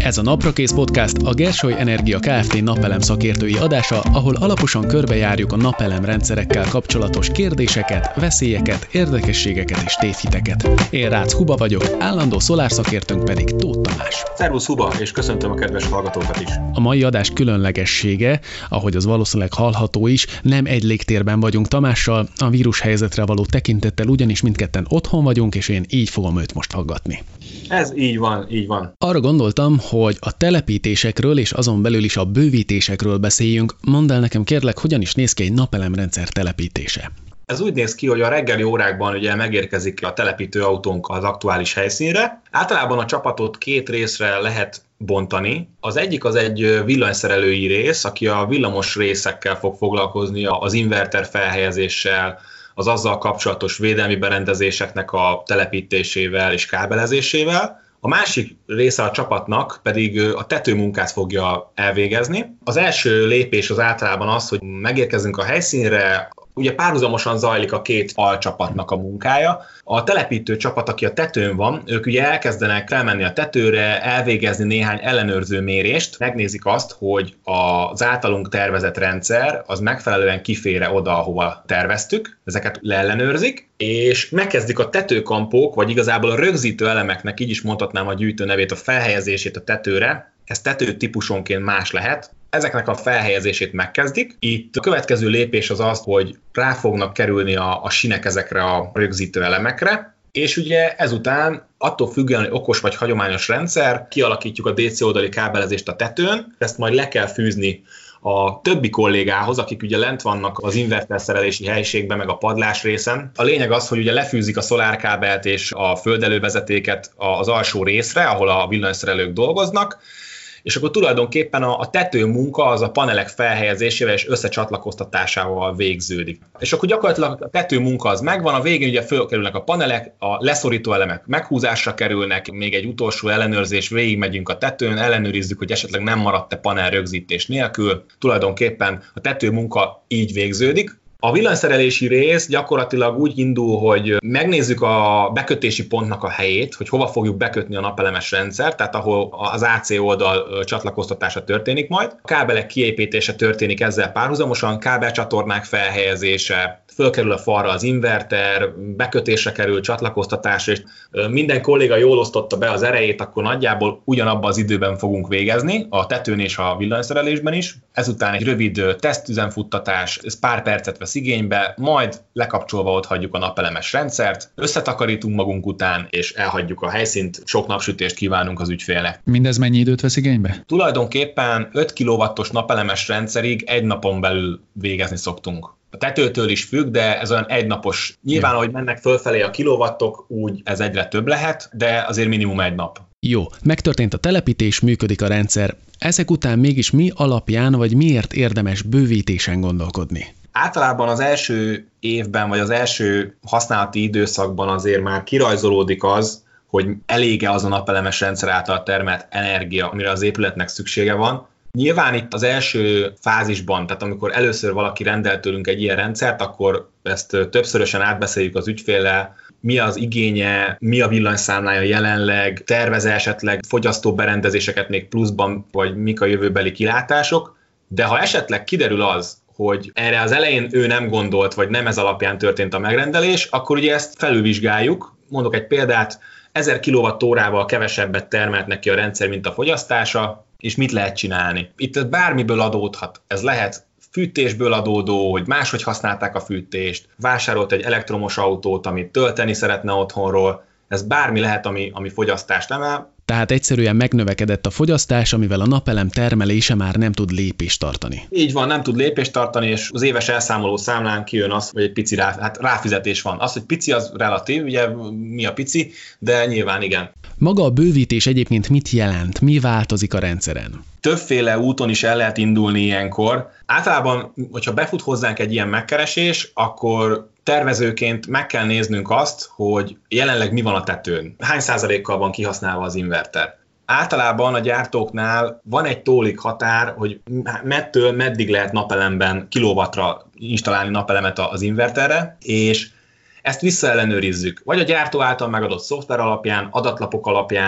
Ez a Naprakész Podcast, a Gersoly Energia Kft. Napelem szakértői adása, ahol alaposan körbejárjuk a napelem rendszerekkel kapcsolatos kérdéseket, veszélyeket, érdekességeket és tévhiteket. Én Rácz Huba vagyok, állandó szolárszakértőnk pedig Tóth Tamás. Szervusz Huba, és köszöntöm a kedves hallgatókat is. A mai adás különlegessége, ahogy az valószínűleg hallható is, nem egy légtérben vagyunk Tamással, a vírushelyzetre való tekintettel ugyanis mindketten otthon vagyunk, és én így fogom őt most faggatni. Ez így van. Arra gondoltam, hogy a telepítésekről és azon belül is a bővítésekről beszéljünk. Mondd el nekem kérlek, hogyan is néz ki egy napelemrendszer telepítése? Ez úgy néz ki, hogy a reggeli órákban ugye megérkezik a telepítő autónk az aktuális helyszínre. Általában a csapatot két részre lehet bontani. Az egyik az egy villanyszerelői rész, aki a villamos részekkel fog foglalkozni, az inverter felhelyezéssel, az azzal kapcsolatos védelmi berendezéseknek a telepítésével és kábelezésével. A másik része a csapatnak pedig a tetőmunkát fogja elvégezni. Az első lépés az általában az, hogy megérkezünk a helyszínre, ugye párhuzamosan zajlik a két alcsapatnak a munkája. A telepítő csapat, aki a tetőn van, ők ugye elkezdenek felmenni a tetőre, elvégezni néhány ellenőrző mérést, megnézik azt, hogy az általunk tervezett rendszer az megfelelően kifér oda, ahova terveztük, ezeket leellenőrzik, és megkezdik a tetőkampók, vagy igazából a rögzítő elemeknek, így is mondhatnám a gyűjtő nevét, a felhelyezését a tetőre. Ez tető típusonként más lehet. Ezeknek a felhelyezését megkezdik. Itt a következő lépés az az, hogy rá fognak kerülni a sinek ezekre a rögzítő elemekre, és ugye ezután attól függően, hogy okos vagy hagyományos rendszer, kialakítjuk a DC oldali kábelezést a tetőn, ezt majd le kell fűzni a többi kollégához, akik ugye lent vannak az inverterszerelési helyiségben, meg a padlás részen. A lényeg az, hogy ugye lefűzik a szolárkábelt és a földelővezetéket az alsó részre, ahol a villanyszerelők dolgoznak, és akkor tulajdonképpen a tető munka az a panelek felhelyezésével és összecsatlakoztatásával végződik. És akkor gyakorlatilag a tető munka az megvan, a végén ugye fölkerülnek a panelek, a leszorító elemek meghúzásra kerülnek, még egy utolsó ellenőrzés, végigmegyünk a tetőn, ellenőrizzük, hogy esetleg nem maradt-e panel rögzítés nélkül. Tulajdonképpen a tető munka így végződik. A villanyszerelési rész gyakorlatilag úgy indul, hogy megnézzük a bekötési pontnak a helyét, hogy hova fogjuk bekötni a napelemes rendszert, tehát ahol az AC oldal csatlakoztatása történik majd. A kábelek kiépítése történik ezzel párhuzamosan, kábelcsatornák felhelyezése, fölkerül a falra az inverter, bekötésre kerül, csatlakoztatásra, és minden kolléga jól osztotta be az erejét, akkor nagyjából ugyanabban az időben fogunk végezni, a tetőn és a villanyszerelésben is. Ezután egy rövid tesztüzemfuttatás, ez pár percet vesz igénybe, majd lekapcsolva ott hagyjuk a napelemes rendszert, összetakarítunk magunk után, és elhagyjuk a helyszínt, sok napsütést kívánunk az ügyfélnek. Mindez mennyi időt vesz igénybe? Tulajdonképpen 5 kW-os napelemes rendszerig egy napon belül végezni szoktunk. A tetőtől is függ, de ez olyan egynapos. Nyilván, ahogy mennek fölfelé a kilowattok, úgy ez egyre több lehet, de azért minimum egy nap. Jó, megtörtént a telepítés, működik a rendszer. Ezek után mégis mi alapján, vagy miért érdemes bővítésen gondolkodni? Általában az első évben, vagy az első használati időszakban azért már kirajzolódik az, hogy elége az a napelemes rendszer által termelt energia, amire az épületnek szüksége van. Nyilván itt az első fázisban, tehát amikor először valaki rendel tőlünk egy ilyen rendszert, akkor ezt többszörösen átbeszéljük az ügyféllel, mi az igénye, mi a villanyszámlája jelenleg, tervez-e esetleg fogyasztóberendezéseket még pluszban, vagy mik a jövőbeli kilátások, de ha esetleg kiderül az, hogy erre az elején ő nem gondolt, vagy nem ez alapján történt a megrendelés, akkor ugye ezt felülvizsgáljuk. Mondok egy példát, 1000 kWh-val kevesebbet termelt neki a rendszer, mint a fogyasztása, és mit lehet csinálni. Itt ez bármiből adódhat. Ez lehet fűtésből adódó, hogy máshogy használták a fűtést, vásárolt egy elektromos autót, amit tölteni szeretne otthonról. Ez bármi lehet, ami fogyasztást emel. Tehát egyszerűen megnövekedett a fogyasztás, amivel a napelem termelése már nem tud lépést tartani. Így van, nem tud lépést tartani, és az éves elszámoló számlán kijön az, hogy egy pici ráfizetés van. Az, hogy pici, az relatív, ugye mi a pici, de nyilván igen. Maga a bővítés egyébként mit jelent? Mi változik a rendszeren? Többféle úton is el lehet indulni ilyenkor. Általában, hogyha befut hozzánk egy ilyen megkeresés, akkor tervezőként meg kell néznünk azt, hogy jelenleg mi van a tetőn. Hány százalékkal van kihasználva az inverter. Általában a gyártóknál van egy tólik határ, hogy mettől meddig lehet napelemben kilowattra installálni napelemet az inverterre, és ezt visszaellenőrizzük. Vagy a gyártó által megadott szoftver alapján, adatlapok alapján,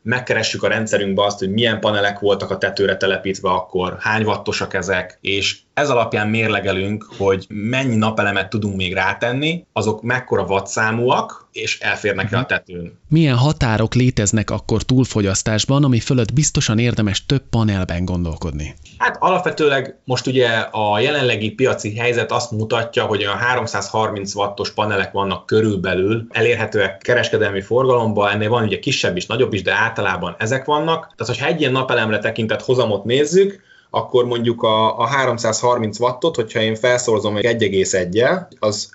megkeressük a rendszerünkbe azt, hogy milyen panelek voltak a tetőre telepítve akkor, hány wattosak ezek, és ez alapján mérlegelünk, hogy mennyi napelemet tudunk még rátenni, azok mekkora wattszámúak, és elférnek-e a tetőn. Milyen határok léteznek akkor túlfogyasztásban, ami fölött biztosan érdemes több panelben gondolkodni? Hát alapvetőleg most ugye a jelenlegi piaci helyzet azt mutatja, hogy a 330 wattos panelek vannak körülbelül, elérhetőek kereskedelmi forgalomban, ennél van ugye kisebb is, nagyobb is, de általában ezek vannak. Tehát, hogyha egy ilyen napelemre tekintett hozamot nézzük, akkor mondjuk a 330 wattot, hogyha én felszorzom egy 1,1-jel, az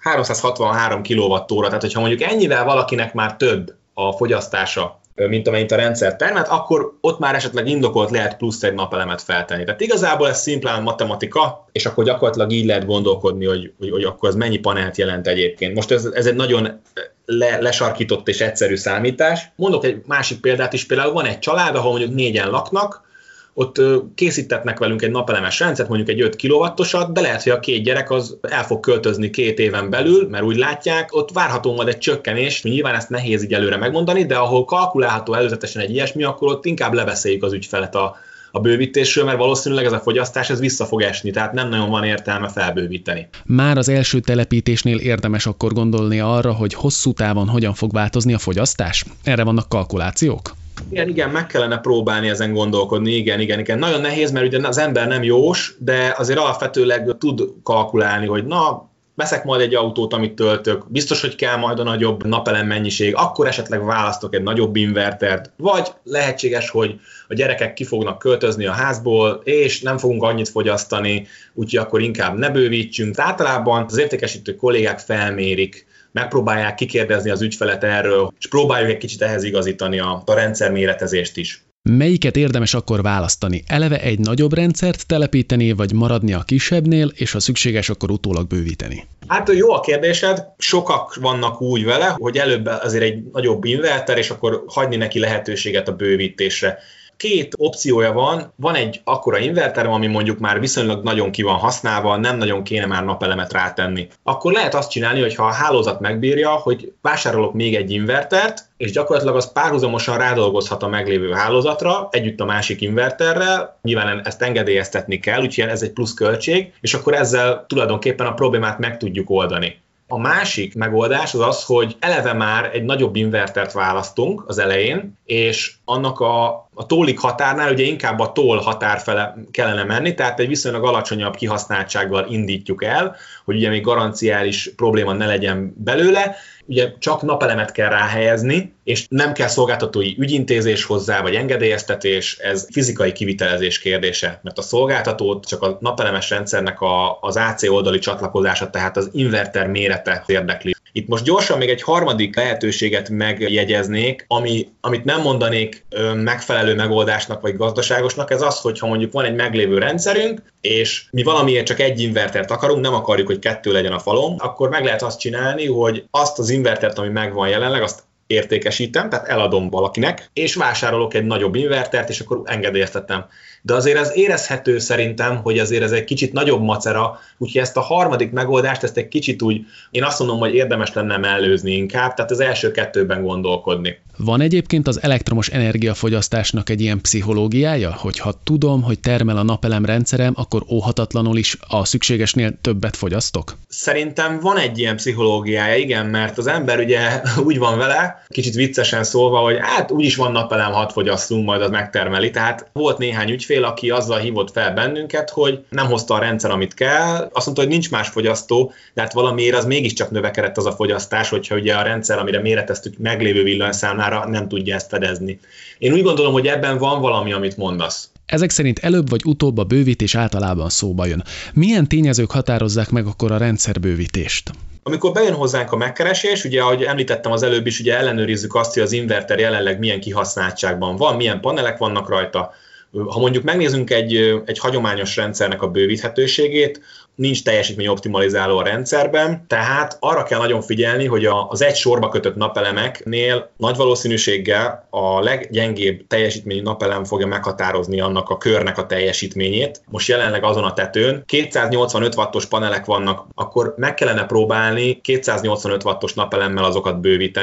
363 kWh, tehát hogyha mondjuk ennyivel valakinek már több a fogyasztása, mint amennyit a rendszer termelt, akkor ott már esetleg indokolt lehet plusz egy napelemet feltenni. Tehát igazából ez szimplán matematika, és akkor gyakorlatilag így lehet gondolkodni, hogy akkor ez mennyi panelt jelent egyébként. Most ez egy nagyon lesarkított és egyszerű számítás. Mondok egy másik példát is, például van egy család, ahol mondjuk 4-en laknak, ott készítetnek velünk egy napelemes rendszert, mondjuk egy 5 kW-osat, de lehet, hogy a 2 gyerek az el fog költözni 2 éven belül, mert úgy látják, ott várható majd egy csökkenés, nyilván ezt nehéz így előre megmondani, de ahol kalkulálható előzetesen egy ilyesmi, akkor ott inkább lebeszéljük az ügyfelet a bővítésről, mert valószínűleg ez a fogyasztás ez vissza fog esni, tehát nem nagyon van értelme felbővíteni. Már az első telepítésnél érdemes akkor gondolni arra, hogy hosszú távon hogyan fog változni a fogyasztás? Erre vannak kalkulációk? Igen, meg kellene próbálni ezen gondolkodni, igen. Nagyon nehéz, mert ugye az ember nem jós, de azért alapvetőleg tud kalkulálni, hogy veszek majd egy autót, amit töltök, biztos, hogy kell majd a nagyobb napelem mennyiség, akkor esetleg választok egy nagyobb invertert, vagy lehetséges, hogy a gyerekek ki fognak költözni a házból, és nem fogunk annyit fogyasztani, úgyhogy akkor inkább ne bővítsünk. Általában az értékesítő kollégák felmérik, megpróbálják kikérdezni az ügyfelet erről, és próbáljuk egy kicsit ehhez igazítani a rendszer méretezést is. Melyiket érdemes akkor választani? Eleve egy nagyobb rendszert telepíteni, vagy maradni a kisebbnél, és ha szükséges, akkor utólag bővíteni? Hát jó a kérdésed, sokak vannak úgy vele, hogy előbb azért egy nagyobb inverter, és akkor hagyni neki lehetőséget a bővítésre. 2 opciója van egy akkora inverterem, ami mondjuk már viszonylag nagyon ki van használva, nem nagyon kéne már napelemet rátenni. Akkor lehet azt csinálni, hogy ha a hálózat megbírja, hogy vásárolok még egy invertert, és gyakorlatilag az párhuzamosan rádolgozhat a meglévő hálózatra, együtt a másik inverterrel, nyilván ezt engedélyeztetni kell, úgyhogy ez egy plusz költség, és akkor ezzel tulajdonképpen a problémát meg tudjuk oldani. A másik megoldás az, hogy eleve már egy nagyobb invertert választunk az elején, és annak a tólig határnál ugye inkább a tól határ fele kellene menni, tehát egy viszonylag alacsonyabb kihasználtsággal indítjuk el, hogy ugye még garanciális probléma ne legyen belőle, ugye csak napelemet kell ráhelyezni, és nem kell szolgáltatói ügyintézés hozzá, vagy engedélyeztetés, ez fizikai kivitelezés kérdése, mert a szolgáltatót csak a napelemes rendszernek az AC oldali csatlakozása, tehát az inverter mérete érdekli. Itt most gyorsan még egy harmadik lehetőséget megjegyeznék, amit nem mondanék megfelelő megoldásnak vagy gazdaságosnak, ez az, hogyha mondjuk van egy meglévő rendszerünk, és mi valamiért csak egy invertert akarunk, nem akarjuk, hogy 2 legyen a falon, akkor meg lehet azt csinálni, hogy azt az invertert, ami megvan jelenleg, azt értékesítem, tehát eladom valakinek, és vásárolok egy nagyobb invertert, és akkor engedélyeztetem. De azért ez érezhető szerintem, hogy azért ez egy kicsit nagyobb macera, úgyhogy ezt a harmadik megoldást, ezt egy kicsit úgy, én azt mondom, hogy érdemes lenne mellőzni inkább, tehát az első 2-ben gondolkodni. Van egyébként az elektromos energiafogyasztásnak egy ilyen pszichológiája, hogy ha tudom, hogy termel a napelem rendszerem, akkor óhatatlanul is a szükségesnél többet fogyasztok? Szerintem van egy ilyen pszichológiája, igen, mert az ember ugye úgy van vele, kicsit viccesen szólva, hogy hát úgyis van napelem, hadd fogyasszunk, majd az megtermeli. Tehát volt néhány ügyfél, aki azzal hívott fel bennünket, hogy nem hozta a rendszer, amit kell, azt mondta, hogy nincs más fogyasztó, de hát valamiért az mégiscsak növekedett az a fogyasztás, hogyha ugye a rendszer, amire méreteztük, meglévő villanyszámlára nem tudja ezt fedezni. Én úgy gondolom, hogy ebben van valami, amit mondasz. Ezek szerint előbb vagy utóbb a bővítés általában szóba jön. Milyen tényezők határozzák meg akkor a rendszerbővítést? Amikor bejön hozzánk a megkeresés, ugye ahogy említettem az előbb is, ugye ellenőrizzük azt, hogy az inverter jelenleg milyen kihasználtságban van, milyen panelek vannak rajta. Ha mondjuk megnézzünk egy hagyományos rendszernek a bővíthetőségét, nincs teljesítmény optimalizáló a rendszerben, tehát arra kell nagyon figyelni, hogy az egy sorba kötött napelemeknél nagy valószínűséggel a leggyengébb teljesítményű napelem fogja meghatározni annak a körnek a teljesítményét. Most jelenleg azon a tetőn 285 wattos panelek vannak, akkor meg kellene próbálni 285 wattos napelemmel azokat bővíteni,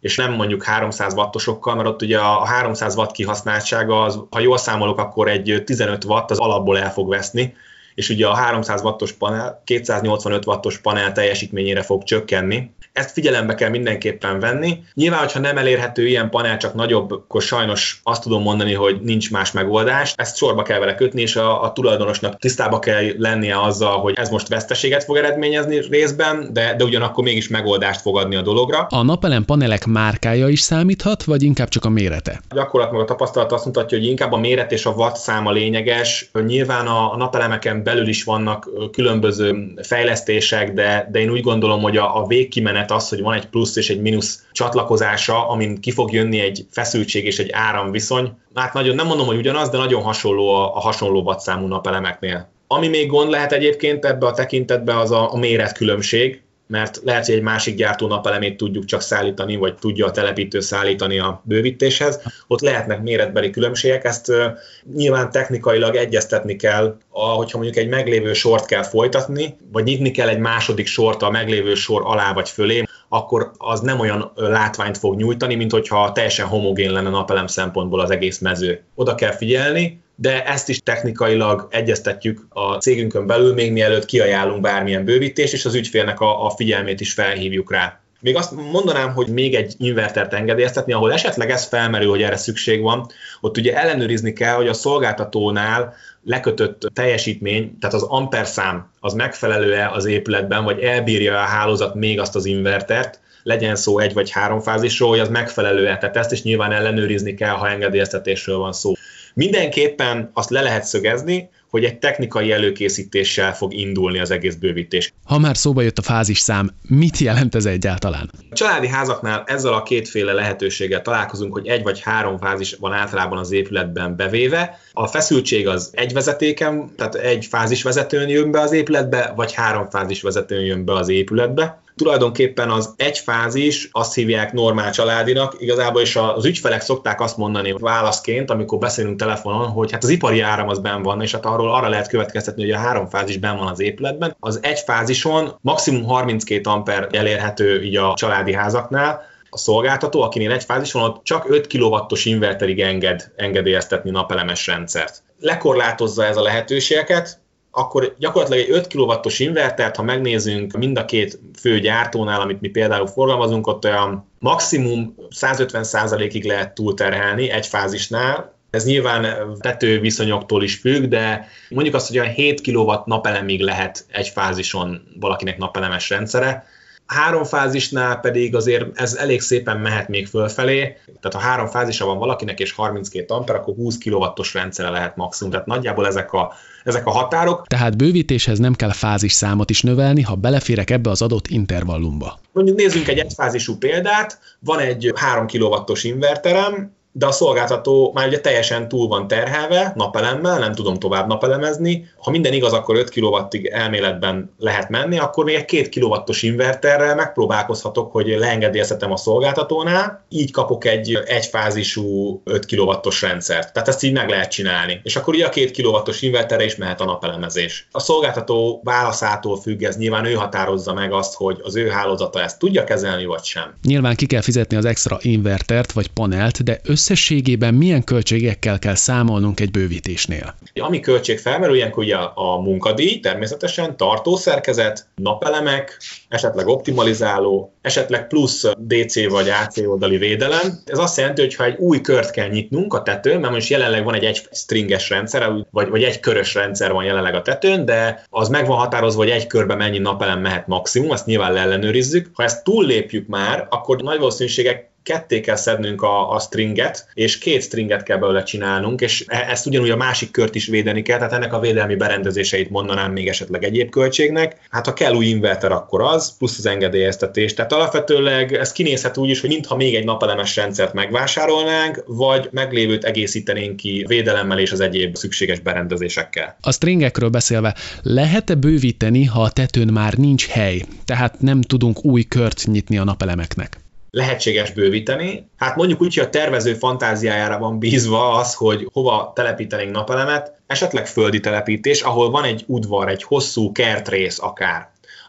és nem mondjuk 300 wattosokkal, mert ott ugye a 300 watt kihasználtsága, az, ha jól számolok, akkor egy 15 watt az alapból el fog veszni, és ugye a 300 wattos panel 285 wattos panel teljesítményére fog csökkenni. Ezt figyelembe kell mindenképpen venni. Nyilván, hogyha nem elérhető ilyen panel, csak nagyobb, akkor sajnos azt tudom mondani, hogy nincs más megoldás. Ezt sorba kell vele kötni, és a tulajdonosnak tisztába kell lennie azzal, hogy ez most veszteséget fog eredményezni részben, de ugyanakkor mégis megoldást fog adni a dologra. A napelem panelek márkája is számíthat, vagy inkább csak a mérete? A gyakorlat meg a tapasztalat azt mutatja, hogy inkább a méret és a watt száma lényeges. Nyilván a napelemeken belül is vannak különböző fejlesztések, de én úgy gondolom, hogy a végkimenet az, hogy van egy plusz és egy mínusz csatlakozása, amin ki fog jönni egy feszültség és egy áramviszony. Hát nagyon, nem mondom, hogy ugyanaz, de nagyon hasonló a hasonló wattszámú napelemeknél. Ami még gond lehet egyébként ebbe a tekintetben, az a méretkülönbség, mert lehet, hogy egy másik gyártó napelemét tudjuk csak szállítani, vagy tudja a telepítő szállítani a bővítéshez. Ott lehetnek méretbeli különbségek, ezt nyilván technikailag egyeztetni kell, hogyha mondjuk egy meglévő sort kell folytatni, vagy nyitni kell egy második sort a meglévő sor alá vagy fölé, akkor az nem olyan látványt fog nyújtani, mint hogyha teljesen homogén lenne napelem szempontból az egész mező. Oda kell figyelni, de ezt is technikailag egyeztetjük a cégünkön belül, még mielőtt kiajánlunk bármilyen bővítést, és az ügyfélnek a figyelmét is felhívjuk rá. Még azt mondanám, hogy még egy invertert engedélyeztetni, ahol esetleg ez felmerül, hogy erre szükség van, ott ugye ellenőrizni kell, hogy a szolgáltatónál lekötött teljesítmény, tehát az amperszám az megfelelő-e az épületben, vagy elbírja a hálózat még azt az invertert, legyen szó egy vagy három fázisról, hogy az megfelelő-e. Tehát ezt is nyilván ellenőrizni kell, ha engedélyeztetésről van szó. Mindenképpen azt le lehet szögezni, hogy egy technikai előkészítéssel fog indulni az egész bővítés. Ha már szóba jött a fázisszám, mit jelent ez egyáltalán? A családi házaknál ezzel a kétféle lehetőséggel találkozunk, hogy egy vagy három fázis van általában az épületben bevéve. A feszültség az egy vezetéken, tehát egy fázisvezetőn jön be az épületbe, vagy három fázisvezetőn jön be az épületbe. Tulajdonképpen az egy fázis, azt hívják normál családinak, igazából is az ügyfelek szokták azt mondani válaszként, amikor beszélünk telefonon, hogy hát az ipari áram az benn van, és hát arra lehet következtetni, hogy a három fázis benn van az épületben. Az egy fázison maximum 32 amper elérhető így a családi házaknál. A szolgáltató, akinél egy fázis van, ott csak 5 kW-os inverterig engedélyeztetni napelemes rendszert. Lekorlátozza ez a lehetőségeket, akkor gyakorlatilag egy 5 kW-os invertert, ha megnézzünk mind a két fő gyártónál, amit mi például forgalmazunk, ott olyan maximum 150%-ig lehet túlterhelni egy fázisnál. Ez nyilván tetőviszonyoktól is függ, de mondjuk azt, hogy olyan 7 kW napelemig lehet egy fázison valakinek napelemes rendszere. Három fázisnál pedig azért ez elég szépen mehet még fölfelé, tehát ha három fázisa van valakinek és 32 amper, akkor 20 kW-os rendszere lehet maximum, tehát nagyjából ezek a határok. Tehát bővítéshez nem kell fázisszámot is növelni, ha beleférek ebbe az adott intervallumba. Mondjuk nézzünk egy egyfázisú példát, van egy 3 kW-os inverterem, de a szolgáltató már ugye teljesen túl van terhelve napelemmel, nem tudom tovább napelemezni. Ha minden igaz, akkor 5 kW-ig elméletben lehet menni, akkor még egy 2 kW-os inverterrel megpróbálkozhatok, hogy leengedélyeztetem a szolgáltatónál, így kapok egy egyfázisú 5 kW-os rendszert. Tehát ezt így meg lehet csinálni. És akkor ugye a 2 kW-os inverterre is mehet a napelemezés. A szolgáltató válaszától függ, ez nyilván ő határozza meg azt, hogy az ő hálózata ezt tudja kezelni, vagy sem. Nyilván ki kell fizetni az extra invertert vagy panelt, de összességében milyen költségekkel kell számolnunk egy bővítésnél? Ami költség felmerül, ilyenkor ugye a munkadíj, természetesen tartószerkezet, napelemek, esetleg optimalizáló, esetleg plusz DC vagy AC oldali védelem. Ez azt jelenti, hogy ha egy új kört kell nyitnunk a tetőn, mert most jelenleg van egy stringes rendszer, vagy egy körös rendszer van jelenleg a tetőn, de az meg van határozva, hogy egy körbe mennyi napelem mehet maximum, azt nyilván leellenőrizzük. Ha ezt túllépjük már, akkor nagy valószínűségek ketté kell szednünk a stringet, és 2 stringet kell belőle csinálnunk, és ezt ugyanúgy a másik kört is védeni kell, tehát ennek a védelmi berendezéseit mondanám még esetleg egyéb költségnek. Hát ha kell új inverter, akkor az, plusz az engedélyeztetés. Tehát alapvetőleg ez kinézhet úgy is, hogy mintha még egy napelemes rendszert megvásárolnánk, vagy meglévőt egészítenénk ki védelemmel és az egyéb szükséges berendezésekkel. A stringekről beszélve, lehet-e bővíteni, ha a tetőn már nincs hely, tehát nem tudunk új kört nyitni a napelemeknek? Lehetséges bővíteni. Hát mondjuk úgy, hogy a tervező fantáziájára van bízva az, hogy hova telepítenénk napelemet, esetleg földi telepítés, ahol van egy udvar, egy hosszú kertrész akár.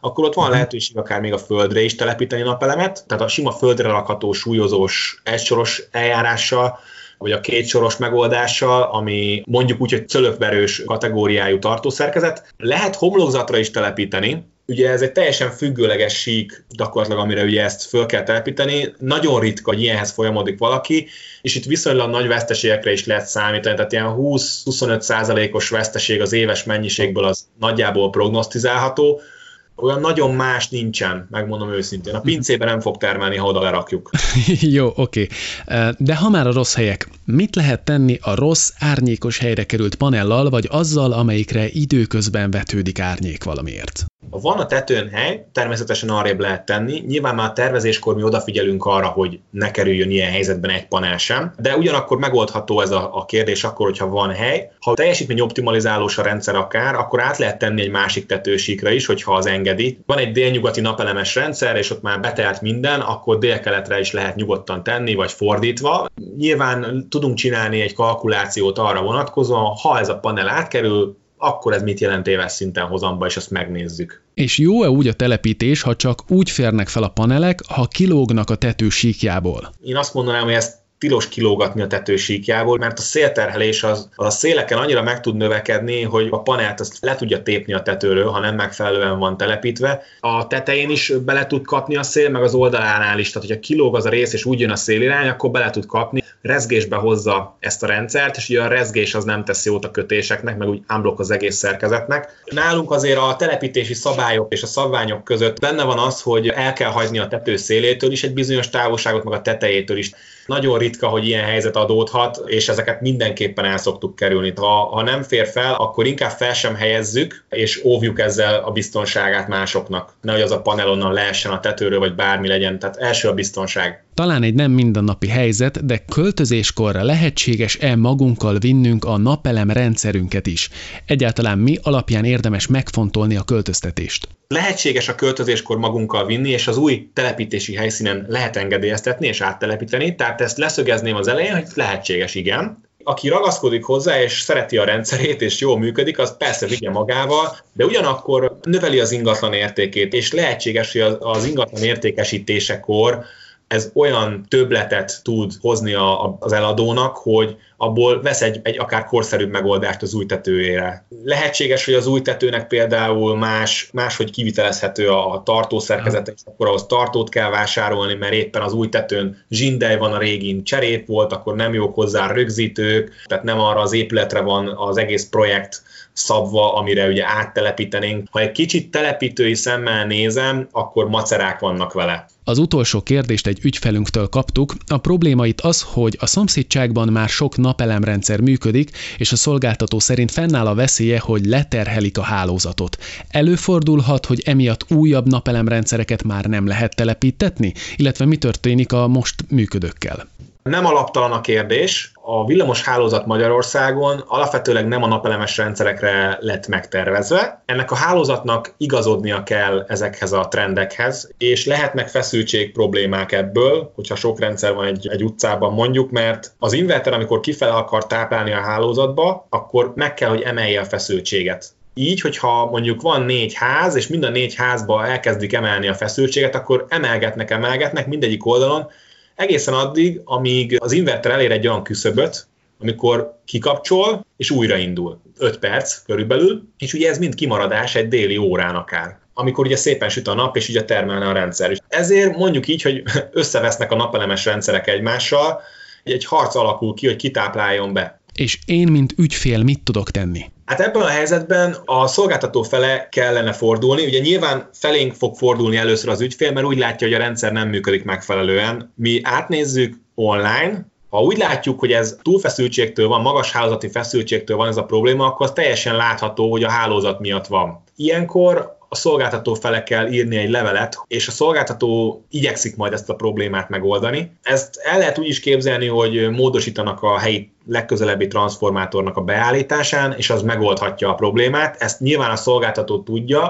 akkor ott van lehetőség akár még a földre is telepíteni napelemet, tehát a sima földre rakható súlyozós egysoros eljárással, vagy a kétsoros megoldással, ami mondjuk úgy, hogy cölöpverős kategóriájú tartószerkezet. Lehet homlokzatra is telepíteni, ugye ez egy teljesen függőleges sík gyakorlatilag, amire ugye ezt föl kell telepíteni. Nagyon ritka, hogy ilyenhez folyamodik valaki, és itt viszonylag nagy veszteségekre is lehet számítani, tehát ilyen 20-25%-os veszteség az éves mennyiségből az nagyjából prognosztizálható. Olyan nagyon más nincsen, megmondom őszintén. A pincében nem fog termelni, ha oda lerakjuk. Jó, oké. De ha már a rossz helyek, mit lehet tenni a rossz, árnyékos helyre került panellal, vagy azzal, amelyikre időközben vetődik árnyék valamiért? Ha van a tetőn hely, természetesen arrébb lehet tenni. Nyilván már a tervezéskor mi odafigyelünk arra, hogy ne kerüljön ilyen helyzetben egy panel sem, de ugyanakkor megoldható ez a kérdés akkor, hogyha van hely. Ha teljesítmény optimalizálós a rendszer akár, akkor át lehet tenni egy másik tetősíkra is, hogyha az engedi. Van egy délnyugati napelemes rendszer, és ott már betelt minden, akkor délkeletre is lehet nyugodtan tenni, vagy fordítva. Nyilván tudunk csinálni egy kalkulációt arra vonatkozóan, ha ez a panel átkerül, akkor ez mit jelent éves szinten hozamba, és azt megnézzük. És jó-e úgy a telepítés, ha csak úgy férnek fel a panelek, ha kilógnak a tető síkjából? Én azt mondanám, hogy ezt tilos kilógatni a tető síkjából, mert a szélterhelés az a széleken annyira meg tud növekedni, hogy a panelt azt le tudja tépni a tetőről, ha nem megfelelően van telepítve. A tetején is bele tud kapni a szél, meg az oldalánál is, tehát hogyha kilóg az a rész, és úgy jön a szélirány, akkor bele tud kapni. Rezgésbe hozza ezt a rendszert, és ugye a rezgés az nem tesz jót a kötéseknek, meg úgy unblock az egész szerkezetnek. Nálunk azért a telepítési szabályok és a szabványok között benne van az, hogy el kell hagyni a tető szélétől is egy bizonyos távolságot, meg a tetejétől is. Nagyon ritka, hogy ilyen helyzet adódhat, és ezeket mindenképpen el szoktuk kerülni. Ha nem fér fel, akkor inkább fel sem helyezzük, és óvjuk ezzel a biztonságát másoknak. Nehogy az a panel onnan leessen a tetőről, vagy bármi legyen. Tehát első a biztonság. Talán egy nem mindennapi helyzet, de költözéskor lehetséges-e magunkkal vinnünk a napelem rendszerünket is? Egyáltalán mi alapján érdemes megfontolni a költöztetést? Lehetséges a költözéskor magunkkal vinni, és az új telepítési helyszínen lehet engedélyeztetni és áttelepíteni, tehát ezt leszögezném az elején, hogy lehetséges, igen. Aki ragaszkodik hozzá, és szereti a rendszerét, és jól működik, az persze vigye magával, de ugyanakkor növeli az ingatlan értékét, és lehetséges, hogy az ingatlan értékesítésekor ez olyan többletet tud hozni az eladónak, hogy abból vesz egy akár korszerűbb megoldást az új tetőjére. Lehetséges, hogy az új tetőnek például máshogy kivitelezhető a tartószerkezete, és akkor ahhoz tartót kell vásárolni, mert éppen az új tetőn zsindely van, a régin cserép volt, akkor nem jók hozzá rögzítők, tehát nem arra az épületre van az egész projekt szabva, amire ugye áttelepítenénk. Ha egy kicsit telepítői szemmel nézem, akkor macerák vannak vele. Az utolsó kérdést egy ügyfelünktől kaptuk. A probléma itt az, hogy a szomszédságban már sok napelemrendszer működik, és a szolgáltató szerint fennáll a veszélye, hogy leterhelik a hálózatot. Előfordulhat, hogy emiatt újabb napelemrendszereket már nem lehet telepítetni, illetve mi történik a most működőkkel? Nem alaptalan a kérdés. A villamos hálózat Magyarországon alapvetőleg nem a napelemes rendszerekre lett megtervezve. Ennek a hálózatnak igazodnia kell ezekhez a trendekhez, és lehetnek feszültség problémák ebből, hogyha sok rendszer van egy utcában mondjuk, mert az inverter, amikor kifele akar táplálni a hálózatba, akkor meg kell, hogy emelje a feszültséget. Így, hogyha mondjuk van 4 ház, és mind a 4 házba elkezdik emelni a feszültséget, akkor emelgetnek mindegyik oldalon, egészen addig, amíg az inverter elér egy olyan küszöböt, amikor kikapcsol, és újraindul. 5 perc körülbelül, és ugye ez mind kimaradás egy déli órán akár, amikor ugye szépen süt a nap, és ugye termelne a rendszer is. Ezért mondjuk így, hogy összevesznek a napelemes rendszerek egymással, egy harc alakul ki, hogy kitápláljon be. És én, mint ügyfél, mit tudok tenni? Hát ebben a helyzetben a szolgáltató fele kellene fordulni. Ugye nyilván felénk fog fordulni először az ügyfél, mert úgy látja, hogy a rendszer nem működik megfelelően. Mi átnézzük online, ha úgy látjuk, hogy ez túlfeszültségtől van, magas hálózati feszültségtől van ez a probléma, akkor az teljesen látható, hogy a hálózat miatt van. Ilyenkor a szolgáltató fele kell írni egy levelet, és a szolgáltató igyekszik majd ezt a problémát megoldani. Ezt el lehet úgy is képzelni, hogy módosítanak a helyi legközelebbi transformátornak a beállításán, és az megoldhatja a problémát. Ezt nyilván a szolgáltató tudja.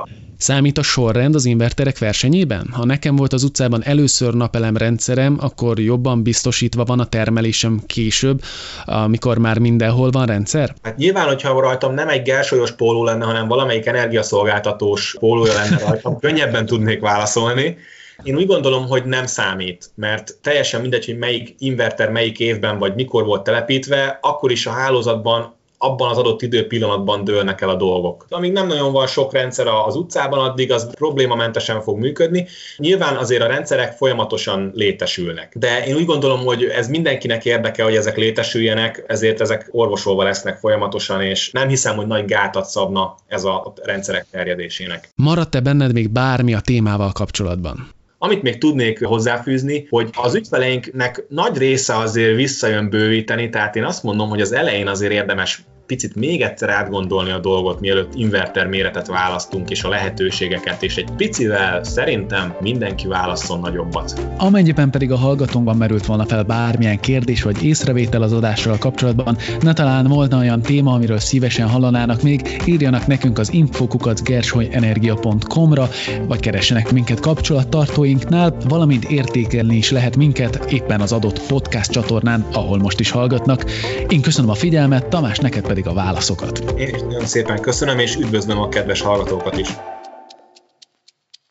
Számít a sorrend az inverterek versenyében? Ha nekem volt az utcában először napelemrendszerem, akkor jobban biztosítva van a termelésem később, amikor már mindenhol van rendszer? Hát nyilván, hogyha rajtam nem egy Gersolyos póló lenne, hanem valamelyik energiaszolgáltatós pólója lenne rajtam, könnyebben tudnék válaszolni. Én úgy gondolom, hogy nem számít, mert teljesen mindegy, hogy melyik inverter melyik évben vagy mikor volt telepítve, akkor is a hálózatban abban az adott időpillanatban dőlnek el a dolgok. Amíg nem nagyon van sok rendszer az utcában, addig az problémamentesen fog működni. Nyilván azért a rendszerek folyamatosan létesülnek. De én úgy gondolom, hogy ez mindenkinek érdeke, hogy ezek létesüljenek, ezért ezek orvosolva lesznek folyamatosan, és nem hiszem, hogy nagy gátat szabna ez a rendszerek terjedésének. Maradt-e benned még bármi a témával kapcsolatban? Amit még tudnék hozzáfűzni, hogy az ügyfeleinknek nagy része azért visszajön bővíteni, tehát én azt mondom, hogy az elején azért érdemes picit még egyszer átgondolni a dolgot, mielőtt inverter méretet választunk, és a lehetőségeket, és egy picivel szerintem mindenki válasszon nagyobbat. Amennyiben pedig a hallgatónkban merült volna fel bármilyen kérdés vagy észrevétel az adással kapcsolatban, ne talán volna olyan téma, amiről szívesen hallanának még, írjanak nekünk az info@gersolyenergia.com-ra, vagy keressenek minket kapcsolattartóinknál, valamint értékelni is lehet minket éppen az adott podcast csatornán, ahol most is hallgatnak. Én köszönöm a figyelmet, Tamás, neked pedig a válaszokat. Én is nagyon szépen köszönöm, és üdvözlöm a kedves hallgatókat is.